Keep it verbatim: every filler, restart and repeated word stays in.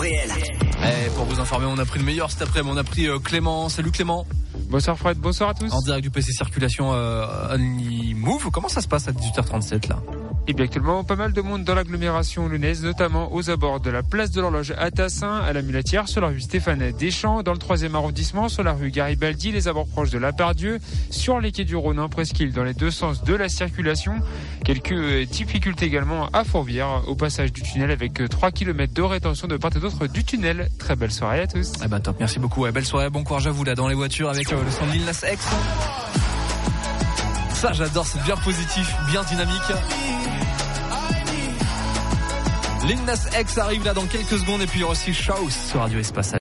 réel. Et pour vous informer, on a pris le meilleur cet après-midi. On a pris euh, Clément. Salut Clément. Bonsoir Fred, bonsoir à tous. En direct du P C Circulation euh, Only Move. Comment ça se passe à dix-huit heures trente-sept là? Et bien actuellement, pas mal de monde dans l'agglomération lyonnaise, notamment aux abords de la place de l'Horloge à Tassin, à la Mulatière, sur la rue Stéphane Deschamps, dans le troisième arrondissement, sur la rue Garibaldi, les abords proches de la Pardieu, sur les quais du Rhône, en presqu'île, dans les deux sens de la circulation. Quelques difficultés également à Fourvière, au passage du tunnel, avec trois kilomètres de rétention de part et d'autre du tunnel. Très belle soirée à tous. Eh ben top, merci beaucoup. Ouais, belle soirée, bon courage à vous là dans les voitures avec euh, le son de Lil Nas X. Ça j'adore, c'est bien positif, bien dynamique. Lil Nas X arrive là dans quelques secondes et puis il y aura aussi Shows sur Radio Espace.